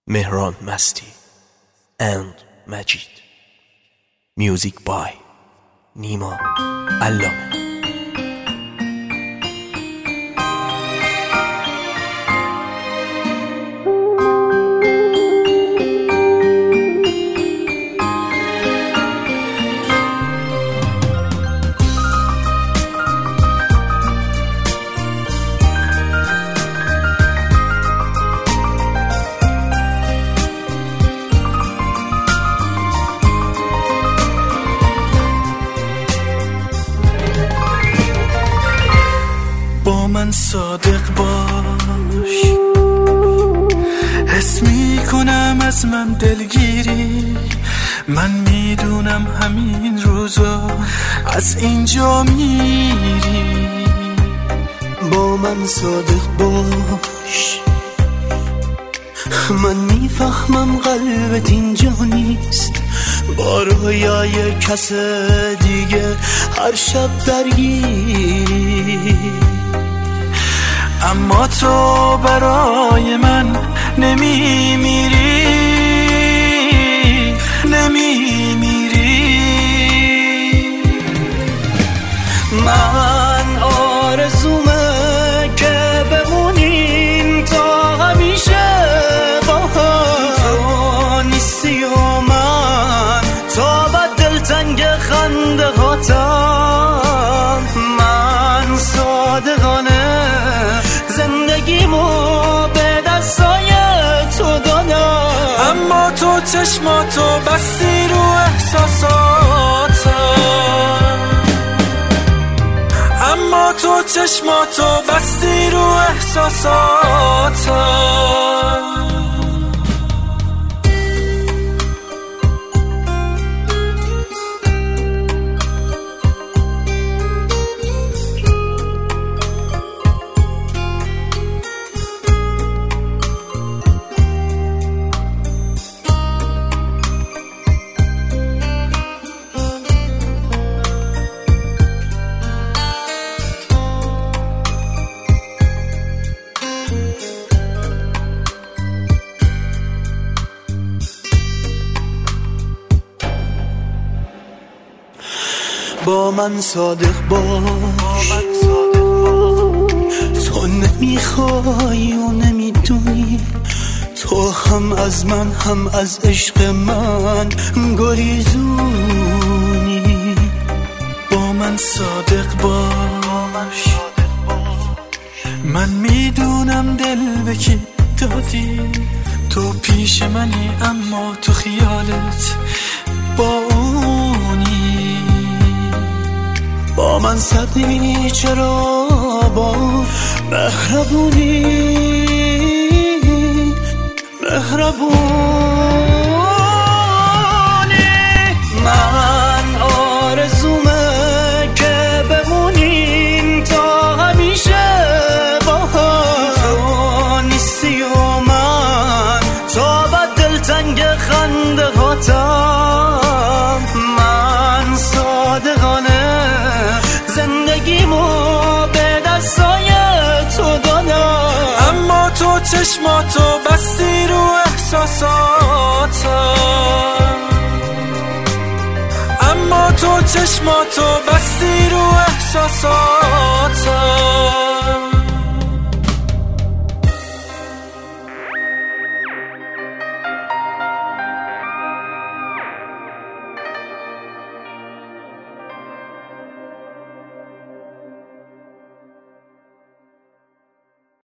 مهران مستی and مجید. میوزیک بای نیما علامه. با من صادق باش، حس میکنم از من دلگیری. من میدونم همین روزا از اینجا میری. با من صادق باش، من میفهمم قلبت اینجا نیست. با رویای کس دیگه هر شب درگیری. اما تو برای من نمیمیری، نمیمیری. من آرزومه که بمونیم تا همیشه با هم. تو نیستی و من تا بد دلتنگ خنده هاتم. من صادقانه زندگیمو به دستای تو دادم. اما تو چشماتو بستی رو احساساتم. اما تو چشماتو بستی رو احساساتم. با من صادق باش، تو نمیخوای و نمیدونی. تو هم از من هم از عشق من گریزونی. با من صادق باش، من میدونم دل به کی دادی. تو پیش منی اما تو خیالت با اونی. با من صدی چرا با مهربونی، مهربونی. من آرزومه که بمونیم تا همیشه با هم. تو نیستی و من تا بد دلتنگ خنده هاتم. من صادقانه زندگیمو به دستای تو دادم. اما تو چشماتو بستی رو احساساتم. اما تو چشماتو بستی رو احساساتم.